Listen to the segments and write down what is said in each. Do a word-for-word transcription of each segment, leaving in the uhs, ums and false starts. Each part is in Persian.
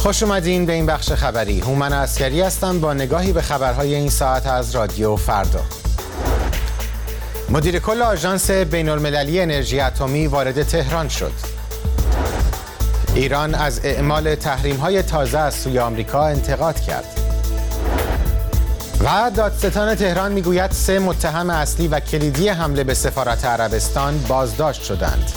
خوش اومدین به این بخش خبری. هومن عسکری هستم با نگاهی به خبرهای این ساعت از رادیو فردا. مدیر کل آژانس بین‌المللی انرژی اتمی وارد تهران شد. ایران از اعمال تحریم‌های تازه از سوی آمریکا انتقاد کرد. و دادستان تهران میگوید سه متهم اصلی و کلیدی حمله به سفارت عربستان بازداشت شدند.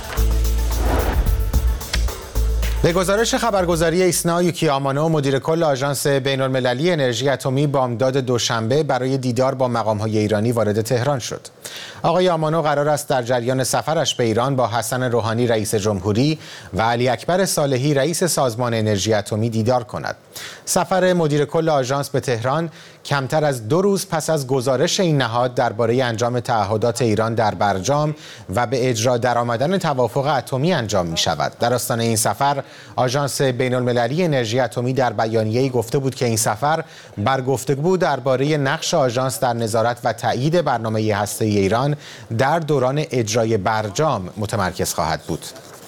به گزارش خبرگزاری ایسنا، یوکی آمانو مدیر کل آژانس بین‌المللی انرژی اتمی بامداد دوشنبه برای دیدار با مقام‌های ایرانی وارد تهران شد. آقای آمانو قرار است در جریان سفرش به ایران با حسن روحانی رئیس جمهوری و علی اکبر صالحی رئیس سازمان انرژی اتمی دیدار کند. سفر مدیر کل آژانس به تهران کمتر از دو روز پس از گزارش این نهاد درباره انجام تعهدات ایران در برجام و به اجرا درآمدن توافق اتمی انجام می شود. در آستانه این سفر آژانس بین‌المللی انرژی اتمی در بیانیه‌ای گفته بود که این سفر بر گفتگو درباره نقش آژانس در نظارت و تایید برنامه هسته‌ای ایران در دوران اجرای برجام متمرکز خواهد بود.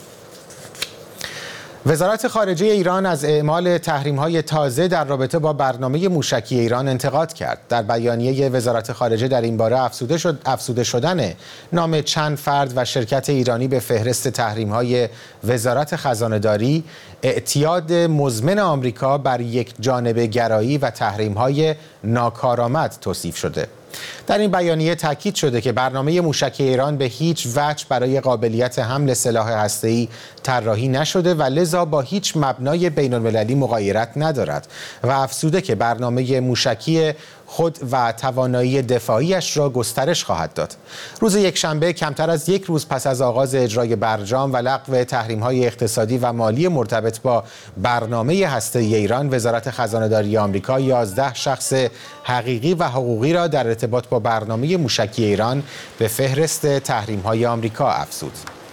وزارت خارجه ایران از اعمال تحریم‌های تازه در رابطه با برنامه موشکی ایران انتقاد کرد. در بیانیه وزارت خارجه در این باره افزوده شد افزوده شدن نام چند فرد و شرکت ایرانی به فهرست تحریم‌های وزارت خزانه‌داری، اعتیاد مزمن آمریکا بر یک جانبه گرایی و تحریم‌های ناکارآمد توصیف شده. در این بیانیه تاکید شده که برنامه موشکی ایران به هیچ وجه برای قابلیت حمل سلاح هسته‌ای طراحی نشده و لذا با هیچ مبنای بین‌المللی مغایرت ندارد و افزوده که برنامه موشکی خود و توانایی دفاعیش را گسترش خواهد داد. روز یکشنبه کمتر از یک روز پس از آغاز اجرای برجام و لغو تحریم‌های اقتصادی و مالی مرتبط با برنامه هسته‌ای ایران، وزارت خزانه‌داری آمریکا یازده شخص حقیقی و حقوقی را در ارتباط با برنامه موشکی ایران به فهرست تحریم‌های آمریکا افزود.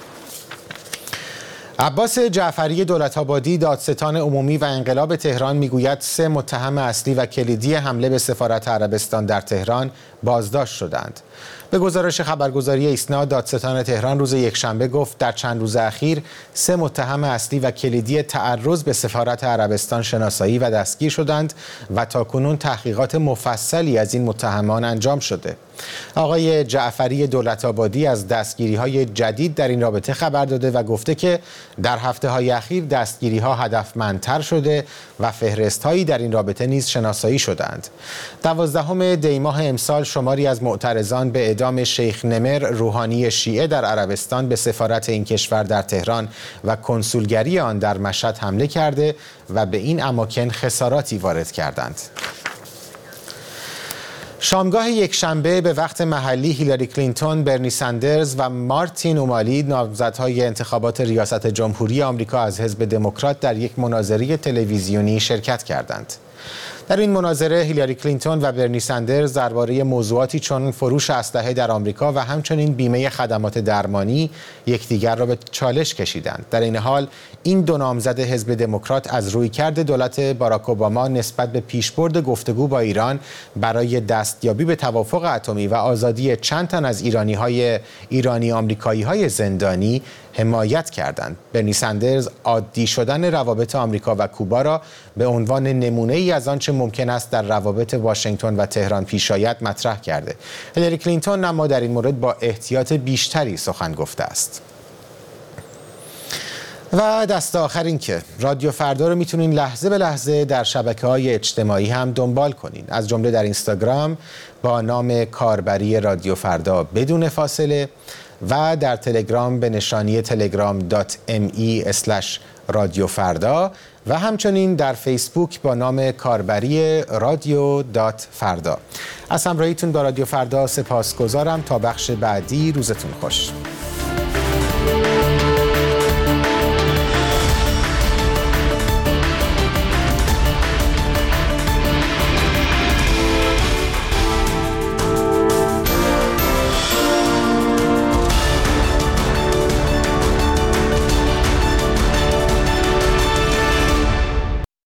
عباس جعفری دولت‌آبادی دادستان عمومی و انقلاب تهران میگوید سه متهم اصلی و کلیدی حمله به سفارت عربستان در تهران بازداشت شدند. به گزارش خبرگزاری ایسنا، دادستان تهران روز یکشنبه گفت در چند روز اخیر سه متهم اصلی و کلیدی تعرض به سفارت عربستان شناسایی و دستگیر شدند و تاکنون تحقیقات مفصلی از این متهمان انجام شده. آقای جعفری دولت‌آبادی از دستگیری‌های جدید در این رابطه خبر داده و گفته که در هفته‌های اخیر دستگیری‌ها هدفمندتر شده و فهرست‌هایی در این رابطه نیز شناسایی شدند. دوازدهم دی ماه امسال شماری از معترضان به اعدام شیخ نمر روحانی شیعه در عربستان به سفارت این کشور در تهران و کنسولگری آن در مشهد حمله کرده و به این اماکن خساراتی وارد کردند. شامگاه یکشنبه به وقت محلی هیلاری کلینتون، برنی سندرز و مارتین اومالی نامزدهای انتخابات ریاست جمهوری آمریکا از حزب دموکرات در یک مناظره تلویزیونی شرکت کردند. در این مناظره هیلاری کلینتون و برنی سندرز درباره موضوعاتی چون فروش اسلحه در آمریکا و همچنین بیمه خدمات درمانی یکدیگر را به چالش کشیدند. در این حال این دو نامزد حزب دموکرات از رویکرد دولت باراک اوباما نسبت به پیشبرد گفتگو با ایران برای دستیابی به توافق اتمی و آزادی چند تن از ایرانی‌های ایرانی آمریکایی‌های زندانی حمایت کردند. برنی سندرز عادی شدن روابط آمریکا و کوبا را به عنوان نمونه‌ای از آنچه ممکن است در روابط واشنگتن و تهران پیش آید مطرح کرده. هیلاری کلینتون اما در این مورد با احتیاط بیشتری سخن گفته است. و دست آخر این که رادیو فردا رو میتونین لحظه به لحظه در شبکه‌های اجتماعی هم دنبال کنین، از جمله در اینستاگرام با نام کاربری رادیو فردا بدون فاصله و در تلگرام به نشانی تلگرام دات ام ای اسلش رادیو فردا و همچنین در فیسبوک با نام کاربری رادیو دات فردا. از همراهیتون با رادیو فردا سپاسگزارم. تا بخش بعدی روزتون خوش.